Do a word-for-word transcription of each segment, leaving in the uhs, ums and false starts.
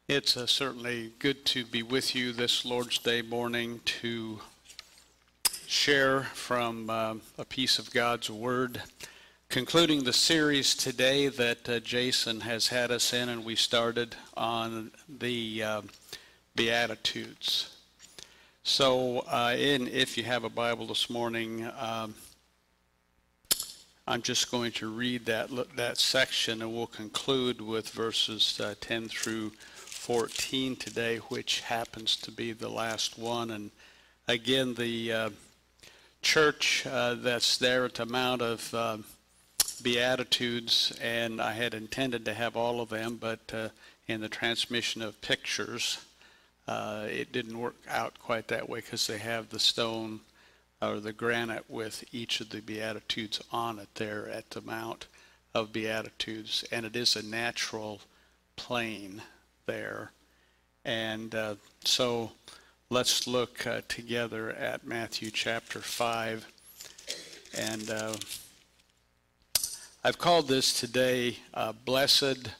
It's uh, certainly good to be with you this Lord's Day morning to share from uh, a piece of God's Word, concluding the series today that uh, Jason has had us in, and we started on the uh, Beatitudes. So uh, in, if you have a Bible this morning, um, I'm just going to read that, that section, and we'll conclude with verses uh, ten through fourteen today, which happens to be the last one. And again, the uh, church uh, that's there at the Mount of uh, Beatitudes, and I had intended to have all of them, but uh, in the transmission of pictures, uh, it didn't work out quite that way because they have the stone or the granite with each of the Beatitudes on it there at the Mount of Beatitudes, and it is a natural plain there. And uh, so let's look uh, together at Matthew chapter five. And uh, I've called this today, uh, Blessed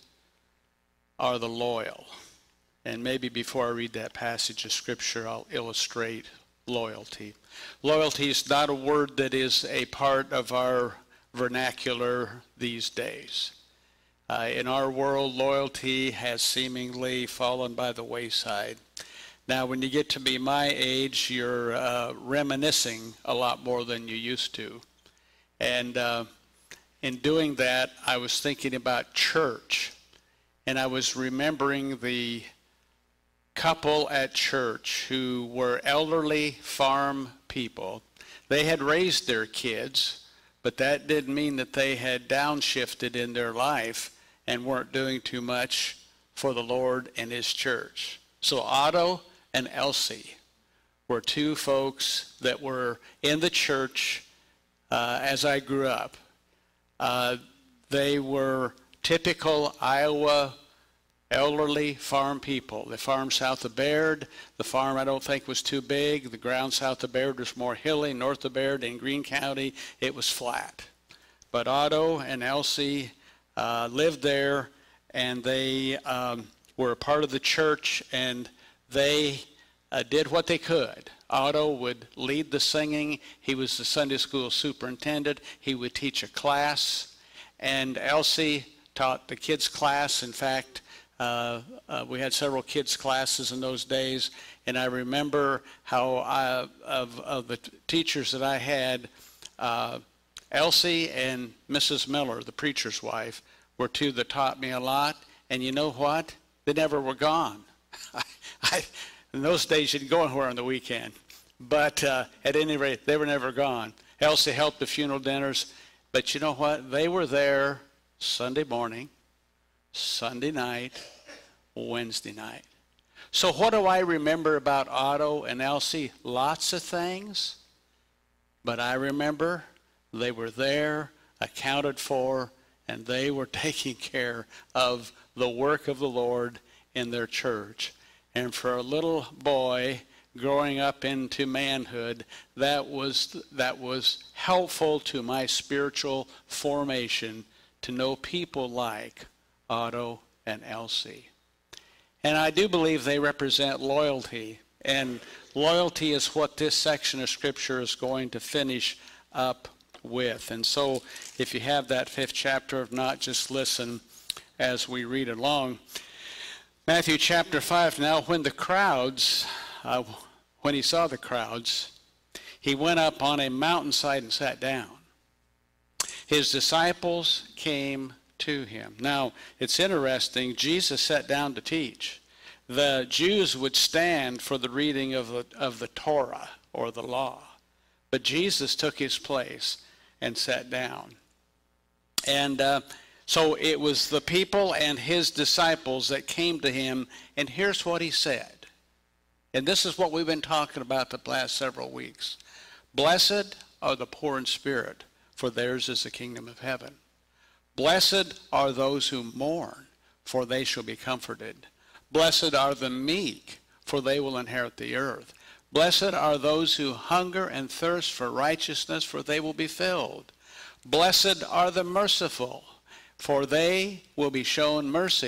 Are the Loyal. And maybe before I read that passage of Scripture, I'll illustrate loyalty. Loyalty is not a word that is a part of our vernacular these days. Uh, in our world, loyalty has seemingly fallen by the wayside. Now, when you get to be my age, you're uh, reminiscing a lot more than you used to. And uh, in doing that, I was thinking about church. And I was remembering the couple at church who were elderly farm people. They had raised their kids, but that didn't mean that they had downshifted in their life and weren't doing too much for the Lord and his church. So Otto and Elsie were two folks that were in the church uh, as I grew up. Uh, they were typical Iowa elderly farm people. They farmed south of Baird. The farm I don't think was too big. The ground south of Baird was more hilly. North of Baird in Greene County, it was flat. But Otto and Elsie uh, lived there, and they um, were a part of the church, and they uh, did what they could. Otto would lead the singing. He was the Sunday school superintendent. He would teach a class, and Elsie taught the kids' class. In fact, Uh, uh, we had several kids' classes in those days, and I remember how I, of, of the t- teachers that I had, uh, Elsie and Missus Miller, the preacher's wife, were two that taught me a lot. And you know what? They never were gone. I, I, in those days, you didn't go anywhere on the weekend. But uh, at any rate, they were never gone. Elsie helped the funeral dinners. But you know what? They were there Sunday morning, Sunday night, Wednesday night. So what do I remember about Otto and Elsie? Lots of things. But I remember they were there, accounted for, and they were taking care of the work of the Lord in their church. And for a little boy growing up into manhood, that was, that was helpful to my spiritual formation to know people like Otto and Elsie. And I do believe they represent loyalty. And loyalty is what this section of Scripture is going to finish up with. And so if you have that fifth chapter, if not, just listen as we read along. Matthew chapter five, now when the crowds, uh, when he saw the crowds, he went up on a mountainside and sat down. His disciples came to him. Now, it's interesting, Jesus sat down to teach. The Jews would stand for the reading of the, of the Torah, or the law. But Jesus took his place and sat down. And uh, so it was the people and his disciples that came to him, and here's what he said. And this is what we've been talking about the last several weeks. Blessed are the poor in spirit, for theirs is the kingdom of heaven. Blessed are those who mourn, for they shall be comforted. Blessed are the meek, for they will inherit the earth. Blessed are those who hunger and thirst for righteousness, for they will be filled. Blessed are the merciful, for they will be shown mercy.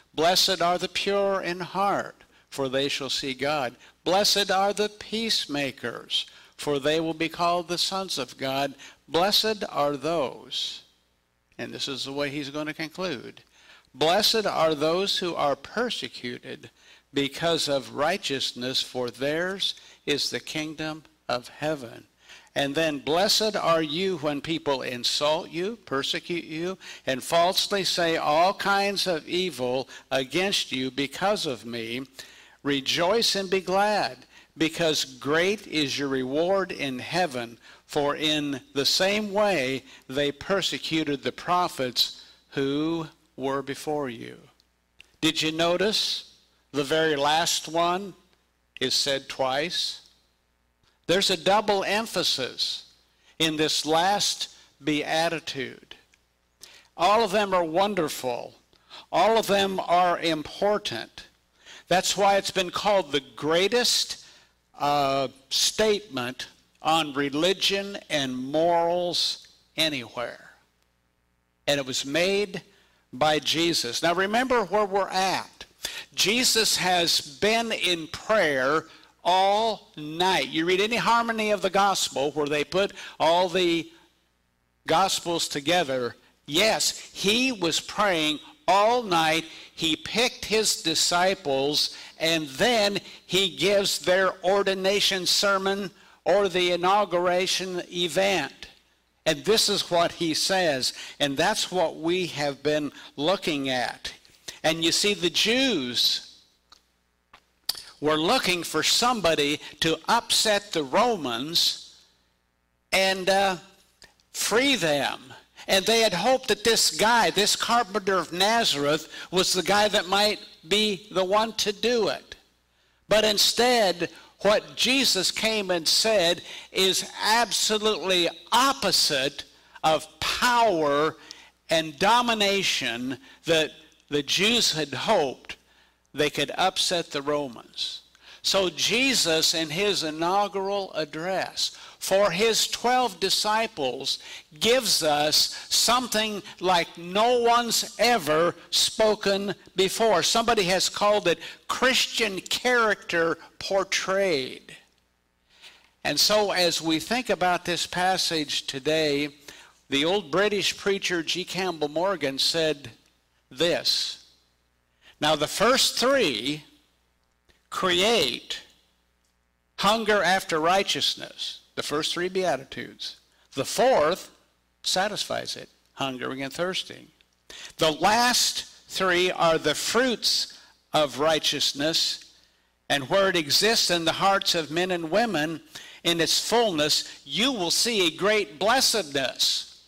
Blessed are the pure in heart, for they shall see God. Blessed are the peacemakers, for they will be called the sons of God. Blessed are those, and this is the way he's going to conclude, blessed are those who are persecuted because of righteousness, for theirs is the kingdom of heaven. And then, blessed are you when people insult you, persecute you, and falsely say all kinds of evil against you because of me. Rejoice and be glad, because great is your reward in heaven, for in the same way they persecuted the prophets who were before you. Did you notice the very last one is said twice? There's a double emphasis in this last beatitude. All of them are wonderful. All of them are important. That's why it's been called the greatest uh, statement on religion and morals anywhere. And it was made by Jesus. Now remember where we're at. Jesus has been in prayer all night. You read any harmony of the gospel where they put all the gospels together. Yes, he was praying all night. He picked his disciples, and then he gives their ordination sermon or the inauguration event. And this is what he says, and that's what we have been looking at. And you see, the Jews were looking for somebody to upset the Romans and uh, free them. And they had hoped that this guy, this carpenter of Nazareth, was the guy that might be the one to do it. But instead, what Jesus came and said is absolutely opposite of power and domination that the Jews had hoped they could upset the Romans. So Jesus, in his inaugural address for his twelve disciples, gives us something like no one's ever spoken before. Somebody has called it Christian character portrayed. And so as we think about this passage today, the old British preacher G. Campbell Morgan said this: now the first three create hunger after righteousness, the first three Beatitudes. The fourth satisfies it, hungering and thirsting. The last three are the fruits of righteousness, and where it exists in the hearts of men and women in its fullness, you will see a great blessedness.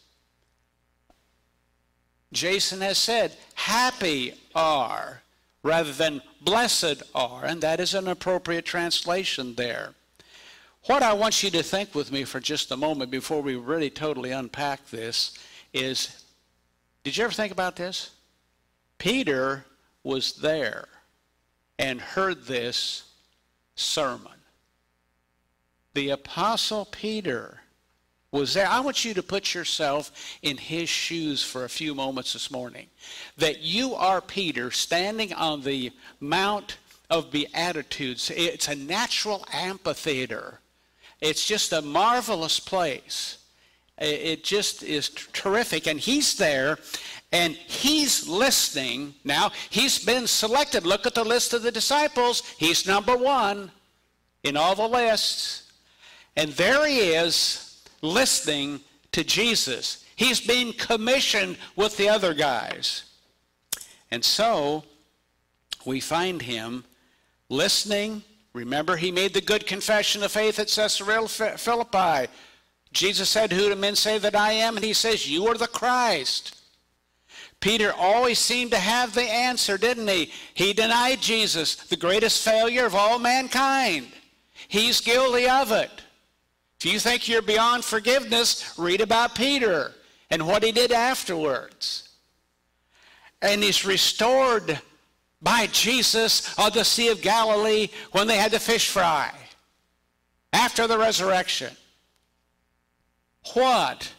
Jason has said, happy are, rather than blessed are, and that is an appropriate translation there. What I want you to think with me for just a moment before we really totally unpack this is, did you ever think about this? Peter was there and heard this sermon. The Apostle Peter was there. I want you to put yourself in his shoes for a few moments this morning. That you are Peter standing on the Mount of Beatitudes. It's a natural amphitheater. It's just a marvelous place. It just is terrific. And he's there, and he's listening. Now, he's been selected. Look at the list of the disciples. He's number one in all the lists. And there he is, listening to Jesus. He's being commissioned with the other guys. And so we find him listening. Remember, he made the good confession of faith at Caesarea Philippi. Jesus said, who do men say that I am? And he says, you are the Christ. Peter always seemed to have the answer, didn't he? He denied Jesus, the greatest failure of all mankind. He's guilty of it. If you think you're beyond forgiveness, read about Peter and what he did afterwards. And he's restored by Jesus on the Sea of Galilee when they had the fish fry after the resurrection. What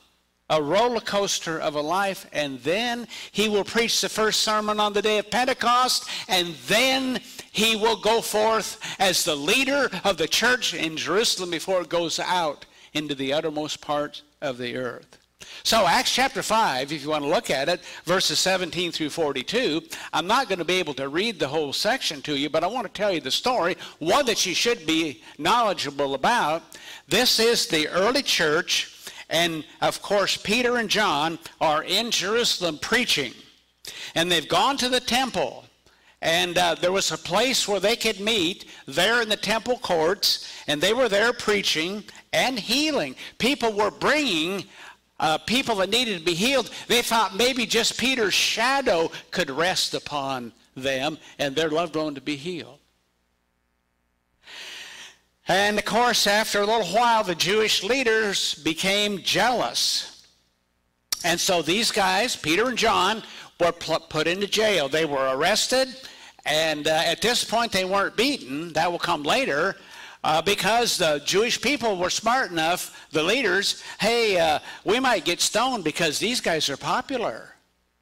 a roller coaster of a life, and then he will preach the first sermon on the day of Pentecost, and then he will go forth as the leader of the church in Jerusalem before it goes out into the uttermost part of the earth. So Acts chapter five, if you want to look at it, verses seventeen through forty-two, I'm not going to be able to read the whole section to you, but I want to tell you the story, one that you should be knowledgeable about. This is the early church, and of course Peter and John are in Jerusalem preaching, and they've gone to the temple, and uh, there was a place where they could meet there in the temple courts, and they were there preaching and healing. People were bringing Uh, people that needed to be healed. They thought maybe just Peter's shadow could rest upon them and their loved one to be healed. And of course, after a little while, the Jewish leaders became jealous. And so these guys, Peter and John, were put into jail. They were arrested, and uh, at this point they weren't beaten. That will come later. Uh, because the Jewish people were smart enough, the leaders, hey, uh, we might get stoned because these guys are popular.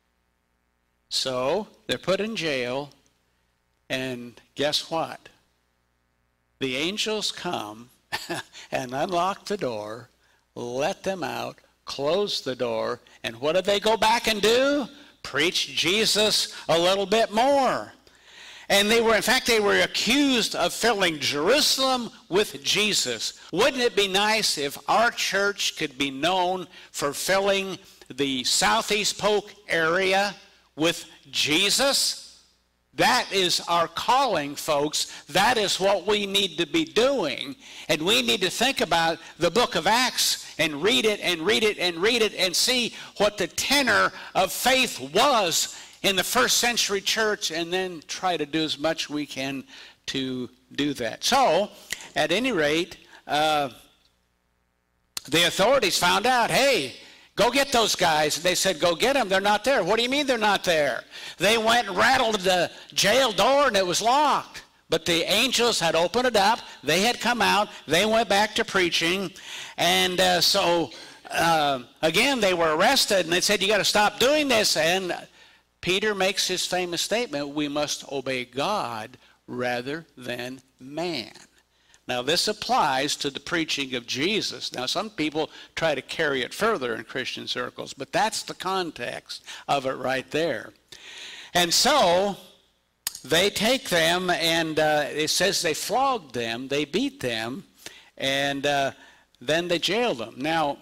So they're put in jail, and guess what? The angels come and unlock the door, let them out, close the door, and what did they go back and do? Preach Jesus a little bit more. And they were, in fact, they were accused of filling Jerusalem with Jesus. Wouldn't it be nice if our church could be known for filling the Southeast Polk area with Jesus? That is our calling, folks. That is what we need to be doing. And we need to think about the book of Acts and read it and read it and read it and see what the tenor of faith was in the first century church, and then try to do as much we can to do that. So, at any rate, uh, the authorities found out, hey, go get those guys. And they said, go get them. They're not there. What do you mean they're not there? They went and rattled the jail door, and it was locked. But the angels had opened it up. They had come out. They went back to preaching. And uh, so, uh, again, they were arrested, and they said, you got to stop doing this. And Peter makes his famous statement, we must obey God rather than man. Now, this applies to the preaching of Jesus. Now, some people try to carry it further in Christian circles, but that's the context of it right there. And so, they take them, and uh, it says they flogged them, they beat them, and uh, then they jailed them. Now,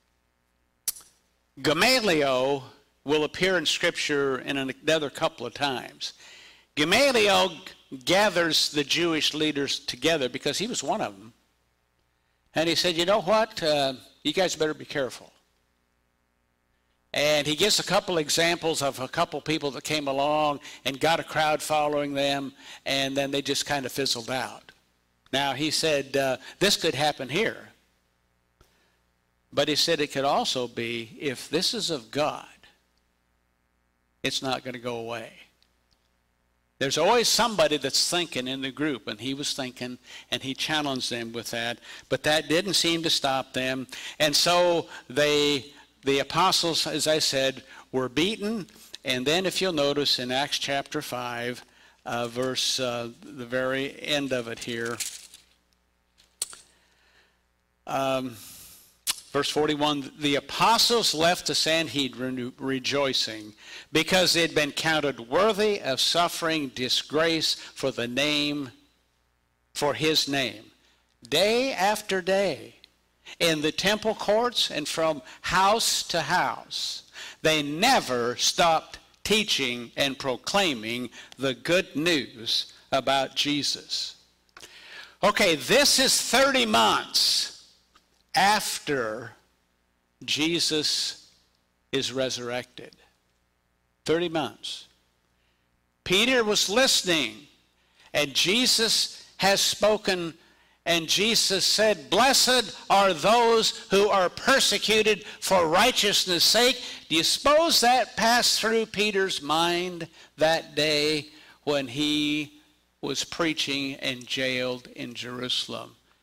Gamaliel will appear in Scripture in another couple of times. Gamaliel gathers the Jewish leaders together because he was one of them. And he said, you know what? Uh, you guys better be careful. And he gives a couple examples of a couple people that came along and got a crowd following them, and then they just kind of fizzled out. Now, he said, uh, this could happen here. But he said it could also be, if this is of God, it's not going to go away. There's always somebody that's thinking in the group, and he was thinking, and he challenged them with that. But that didn't seem to stop them. And so they, the apostles, as I said, were beaten. And then if you'll notice in Acts chapter five, uh, verse, uh, the very end of it here, um, verse forty-one, the apostles left the Sanhedrin rejoicing because they had been counted worthy of suffering disgrace for the name, for his name. Day after day, in the temple courts and from house to house, they never stopped teaching and proclaiming the good news about Jesus. Okay, this is thirty months after Jesus is resurrected. thirty months. Peter was listening, and Jesus has spoken, and Jesus said, blessed are those who are persecuted for righteousness' sake. Do you suppose that passed through Peter's mind that day when he was preaching and jailed in Jerusalem?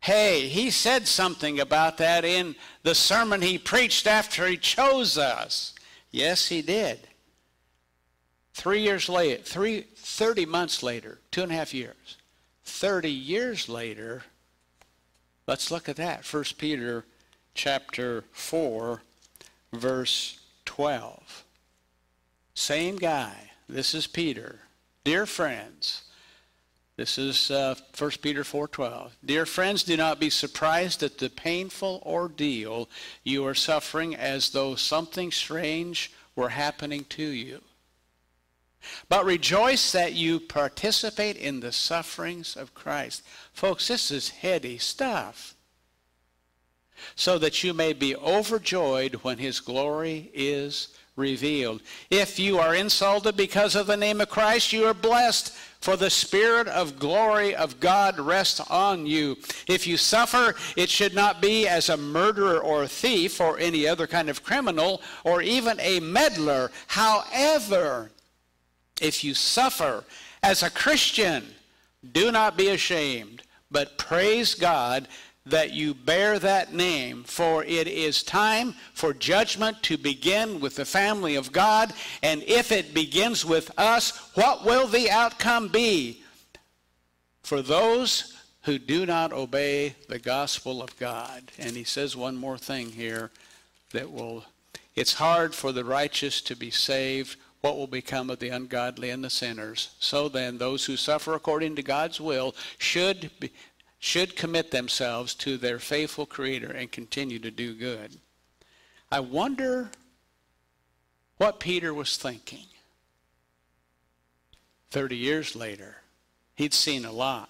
Hey, he said something about that in the sermon he preached after he chose us. Yes, he did. Three years later, three, thirty months later, two and a half years, thirty years later, let's look at that. First Peter chapter four, verse twelve. Same guy. This is Peter. Dear friends, this is uh, First Peter four twelve. Dear friends, do not be surprised at the painful ordeal you are suffering as though something strange were happening to you. But rejoice that you participate in the sufferings of Christ. Folks, this is heady stuff. So that you may be overjoyed when his glory is revealed. If you are insulted because of the name of Christ, you are blessed, for the Spirit of glory of God rests on you. If you suffer, it should not be as a murderer or a thief or any other kind of criminal or even a meddler. However, if you suffer as a Christian, do not be ashamed, but praise God that you bear that name, for it is time for judgment to begin with the family of God. And if it begins with us, what will the outcome be for those who do not obey the gospel of God? And he says one more thing here that will, it's hard for the righteous to be saved. What will become of the ungodly and the sinners? So then, those who suffer according to God's will should be, should commit themselves to their faithful Creator and continue to do good. I wonder what Peter was thinking. Thirty years later, he'd seen a lot.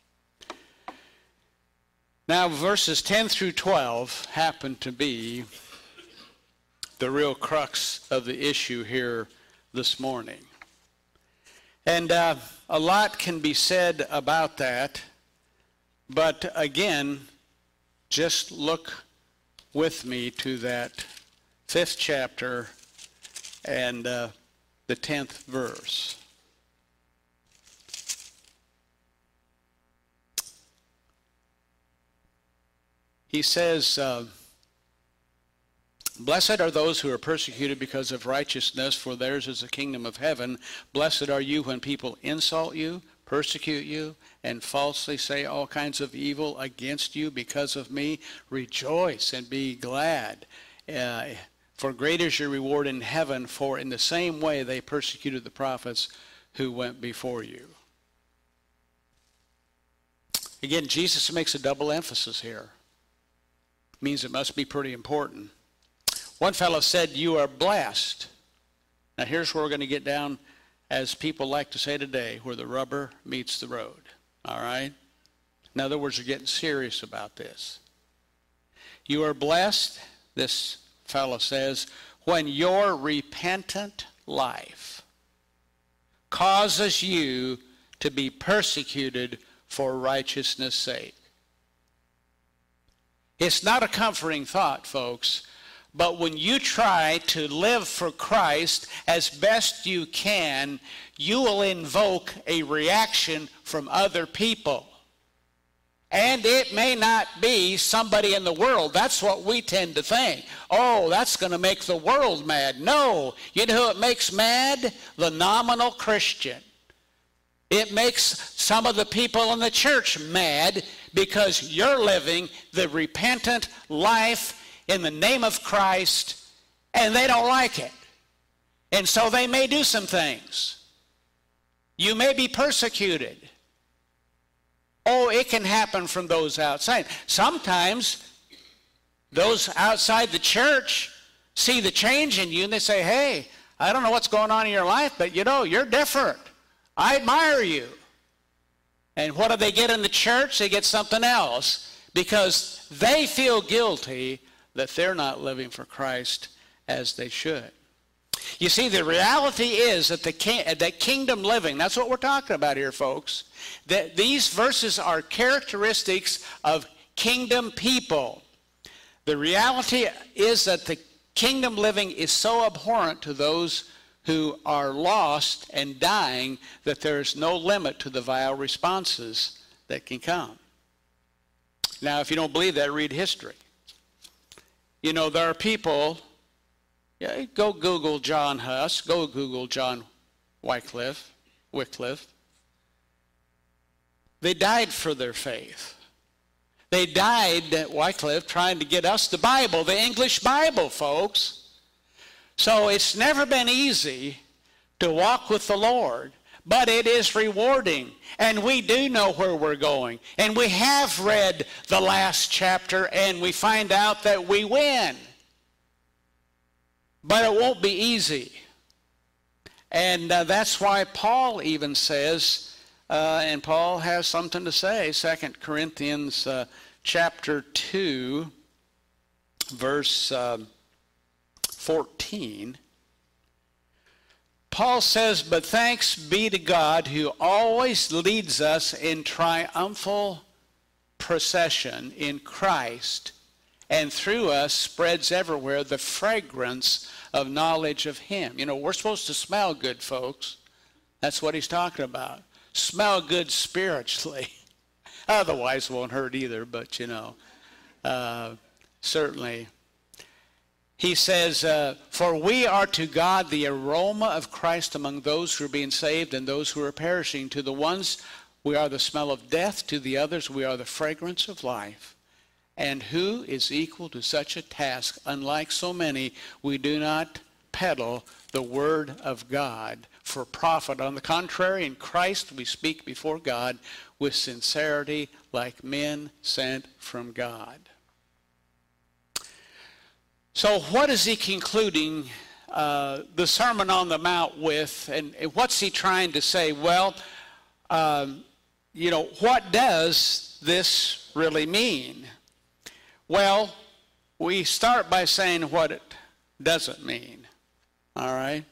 Now, verses ten through twelve happen to be the real crux of the issue here this morning. And uh, a lot can be said about that. But again, just look with me to that fifth chapter and uh, the tenth verse. He says, uh, Blessed are those who are persecuted because of righteousness, for theirs is the kingdom of heaven. Blessed are you when people insult you, persecute you, and falsely say all kinds of evil against you because of me. Rejoice and be glad, uh, for great is your reward in heaven, for in the same way they persecuted the prophets who went before you. Again, Jesus makes a double emphasis here. Means it must be pretty important. One fellow said, you are blessed. Now here's where we're going to get down, as people like to say today, where the rubber meets the road. All right? In other words, we're getting serious about this. You are blessed, this fellow says, when your repentant life causes you to be persecuted for righteousness' sake. It's not a comforting thought, folks, but when you try to live for Christ as best you can, you will invoke a reaction from other people. And it may not be somebody in the world. That's what we tend to think. Oh, that's going to make the world mad. No. You know who it makes mad? The nominal Christian. It makes some of the people in the church mad because you're living the repentant life in the name of Christ, and they don't like it. And so they may do some things. You may be persecuted. Oh, it can happen from those outside. Sometimes those outside the church see the change in you and they say, hey, I don't know what's going on in your life, but you know, you're different. I admire you. And what do they get in the church? They get something else because they feel guilty that they're not living for Christ as they should. You see, the reality is that the king, that kingdom living, that's what we're talking about here, folks, that these verses are characteristics of kingdom people. The reality is that the kingdom living is so abhorrent to those who are lost and dying that there is no limit to the vile responses that can come. Now, if you don't believe that, read history. You know, there are people, yeah, go Google John Huss, go Google John Wycliffe, Wycliffe. They died for their faith. They died, Wycliffe, trying to get us the Bible, the English Bible, folks. So it's never been easy to walk with the Lord, but it is rewarding. And we do know where we're going. And we have read the last chapter, and we find out that we win. But it won't be easy. And uh, that's why Paul even says, Uh, and Paul has something to say, Second Corinthians uh, chapter two, verse uh, fourteen. Paul says, "But thanks be to God who always leads us in triumphal procession in Christ, and through us spreads everywhere the fragrance of knowledge of him." You know, we're supposed to smell good, folks. That's what he's talking about. Smell good spiritually. Otherwise it won't hurt either, but you know, uh, certainly. He says, uh, "For we are to God the aroma of Christ among those who are being saved and those who are perishing. To the ones we are the smell of death, to the others we are the fragrance of life. And who is equal to such a task? Unlike so many, we do not peddle the word of God for profit. On the contrary, in Christ we speak before God with sincerity, like men sent from God." So what is he concluding uh, the Sermon on the Mount with, and, and what's he trying to say? Well, um, you know, what does this really mean? Well, we start by saying what it doesn't mean, all right?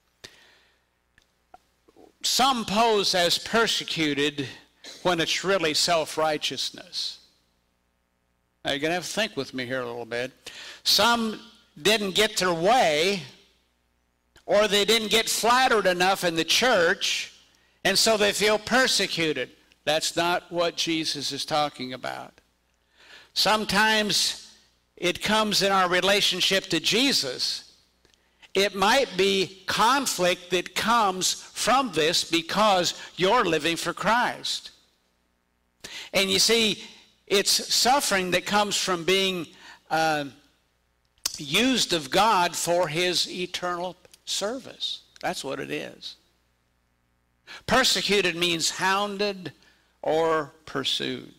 Some pose as persecuted when it's really self-righteousness. Now you're going to have to think with me here a little bit. Some didn't get their way, or they didn't get flattered enough in the church, and so they feel persecuted. That's not what Jesus is talking about. Sometimes it comes in our relationship to Jesus. It might be conflict that comes from this because you're living for Christ. And you see, it's suffering that comes from being uh, used of God for his eternal service. That's what it is. Persecuted means hounded or pursued.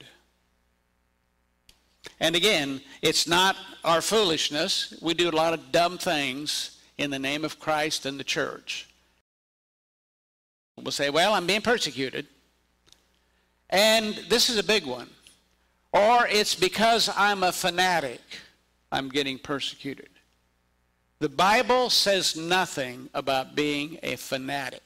And again, it's not our foolishness. We do a lot of dumb things in the name of Christ and the church. We'll say, well, I'm being persecuted. And this is a big one. Or it's because I'm a fanatic, I'm getting persecuted. The Bible says nothing about being a fanatic.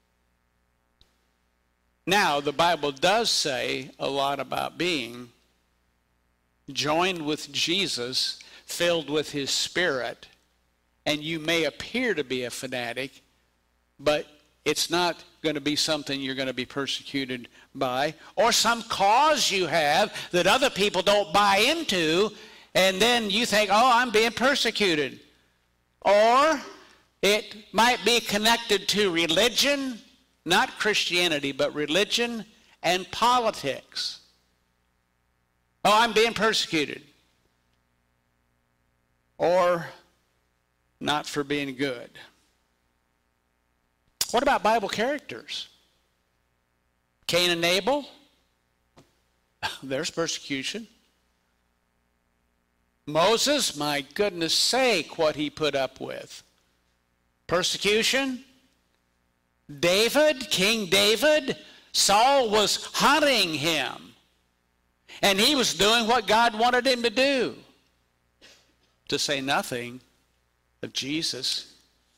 Now, the Bible does say a lot about being joined with Jesus, filled with his Spirit, and you may appear to be a fanatic, but it's not going to be something you're going to be persecuted by, or some cause you have that other people don't buy into, and then you think, oh, I'm being persecuted. Or it might be connected to religion, not Christianity, but religion and politics. Oh, I'm being persecuted. Or not for being good. What about Bible characters? Cain and Abel? There's persecution. Moses, my goodness sake, what he put up with. Persecution. David, King David, Saul was hunting him. And he was doing what God wanted him to do. To say nothing of Jesus.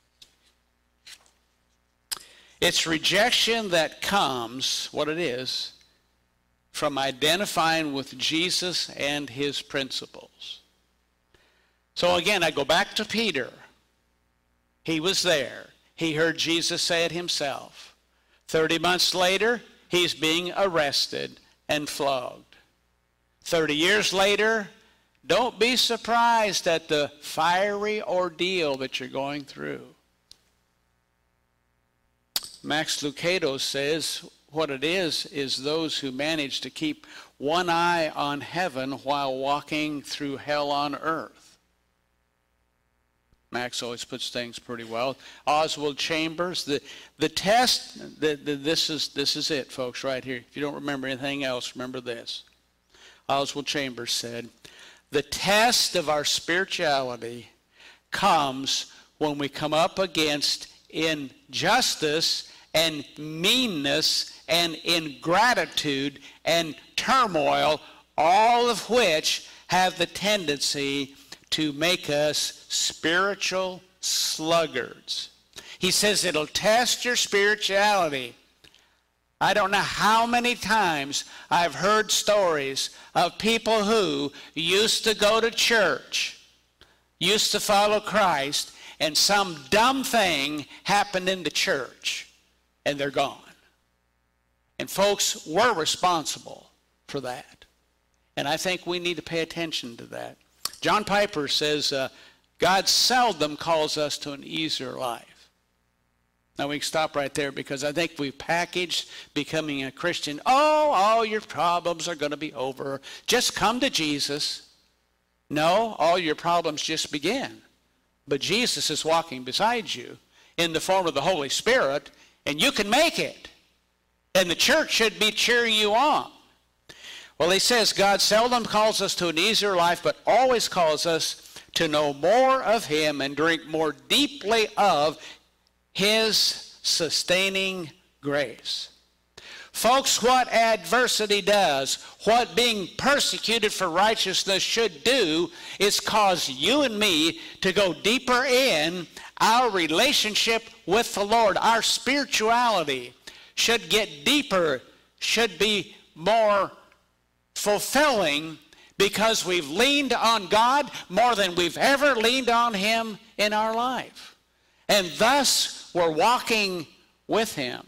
It's rejection that comes, what it is, from identifying with Jesus and his principles. So again, I go back to Peter. He was there. He heard Jesus say it himself. Thirty months later, he's being arrested and flogged. thirty years later, don't be surprised at the fiery ordeal that you're going through. Max Lucado says what it is is those who manage to keep one eye on heaven while walking through hell on earth. Max always puts things pretty well. Oswald Chambers, the, the test, the, the, this, is, this is it, folks, right here. If you don't remember anything else, remember this. Oswald Chambers said, the test of our spirituality comes when we come up against injustice and meanness and ingratitude and turmoil, all of which have the tendency to make us spiritual sluggards. He says it'll test your spirituality. I don't know how many times I've heard stories of people who used to go to church, used to follow Christ, and some dumb thing happened in the church, and they're gone. And folks, we're responsible for that. And I think we need to pay attention to that. John Piper says, uh, God seldom calls us to an easier life. Now we can stop right there because I think we've packaged becoming a Christian. Oh, all your problems are going to be over. Just come to Jesus. No, all your problems just begin. But Jesus is walking beside you in the form of the Holy Spirit, and you can make it. And the church should be cheering you on. Well, he says God seldom calls us to an easier life, but always calls us to know more of him and drink more deeply of his sustaining grace. Folks, what adversity does, what being persecuted for righteousness should do, is cause you and me to go deeper in our relationship with the Lord. Our spirituality should get deeper, should be more fulfilling, because we've leaned on God more than we've ever leaned on him in our life. And thus, we're walking with him.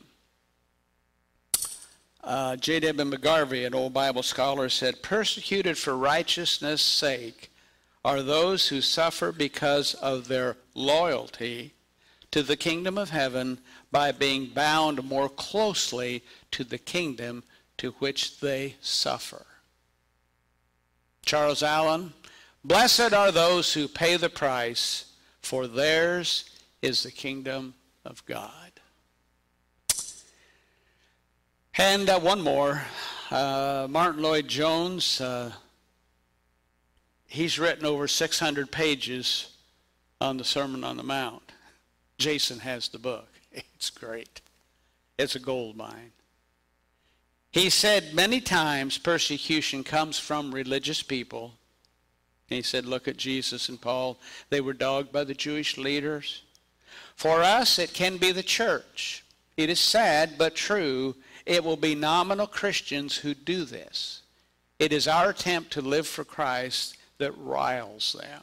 Uh, J W McGarvey, an old Bible scholar, said, persecuted for righteousness' sake are those who suffer because of their loyalty to the kingdom of heaven by being bound more closely to the kingdom to which they suffer. Charles Allen, blessed are those who pay the price, for theirs is the kingdom of God. And uh, one more, uh, Martin Lloyd-Jones, uh, he's written over six hundred pages on the Sermon on the Mount. Jason has the book. It's great. It's a gold mine. He said many times persecution comes from religious people. And he said, look at Jesus and Paul. They were dogged by the Jewish leaders. For us, it can be the church. It is sad but true. It will be nominal Christians who do this. It is our attempt to live for Christ that riles them.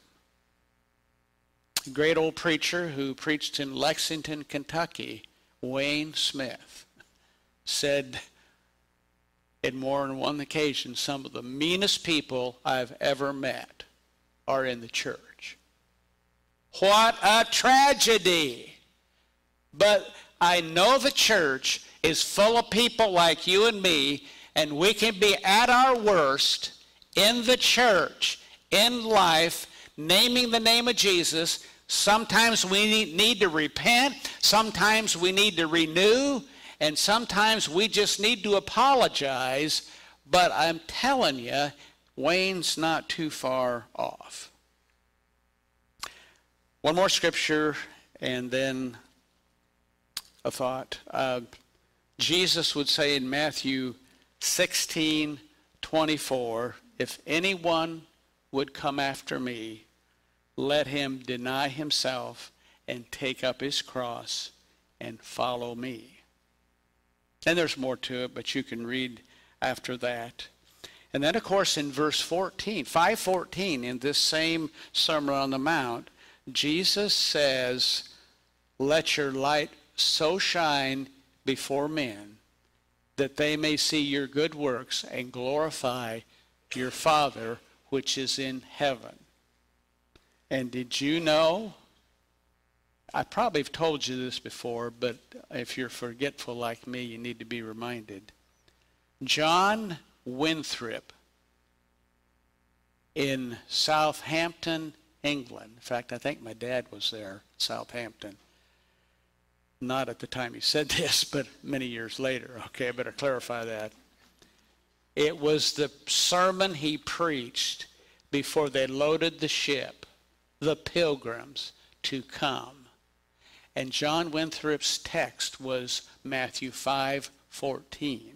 A great old preacher who preached in Lexington, Kentucky, Wayne Smith, said in more than one occasion, some of the meanest people I've ever met are in the church. What a tragedy! But I know the church is full of people like you and me, and we can be at our worst in the church, in life, naming the name of Jesus. Sometimes we need to repent, sometimes we need to renew, and sometimes we just need to apologize. But I'm telling you, Wayne's not too far off. One more scripture, and then a thought. Uh, Jesus would say in Matthew sixteen twenty-four, if anyone would come after me, let him deny himself and take up his cross and follow me. And there's more to it, but you can read after that. And then, of course, in verse fourteen, five fourteen, in this same Sermon on the Mount, Jesus says, let your light so shine before men that they may see your good works and glorify your Father which is in heaven. And did you know, I probably have told you this before, but if you're forgetful like me, you need to be reminded. John Winthrop in Southampton, England. In fact, I think my dad was there, Southampton. Not at the time he said this, but many years later. Okay, I better clarify that. It was the sermon he preached before they loaded the ship, the Pilgrims, to come. And John Winthrop's text was Matthew five fourteen.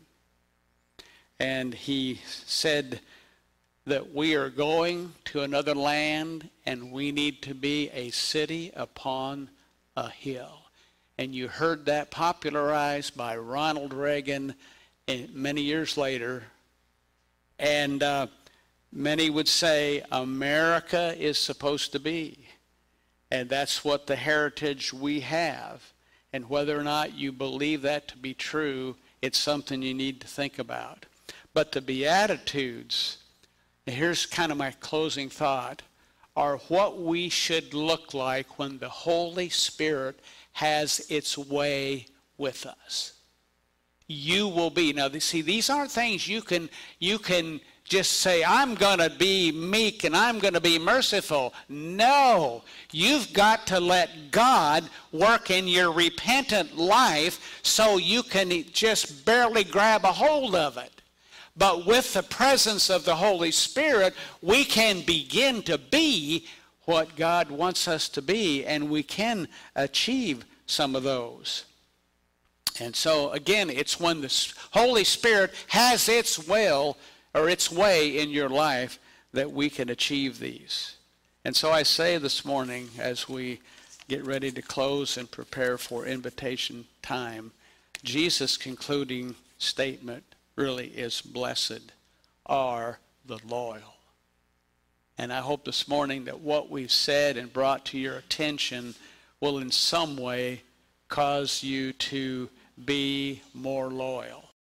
And he said that we are going to another land and we need to be a city upon a hill. And you heard that popularized by Ronald Reagan many years later. And uh, many would say America is supposed to be. And that's what the heritage we have. And whether or not you believe that to be true, it's something you need to think about. But the Beatitudes, here's kind of my closing thought, are what we should look like when the Holy Spirit has its way with us. You will be. Now, see, these aren't things you can, you can just say, I'm going to be meek and I'm going to be merciful. No, you've got to let God work in your repentant life so you can just barely grab a hold of it. But with the presence of the Holy Spirit, we can begin to be what God wants us to be, and we can achieve some of those. And so, again, it's when the Holy Spirit has its will or its way in your life that we can achieve these. And so I say this morning, as we get ready to close and prepare for invitation time, Jesus' concluding statement really is, blessed are the loyal. And I hope this morning that what we've said and brought to your attention will in some way cause you to be more loyal.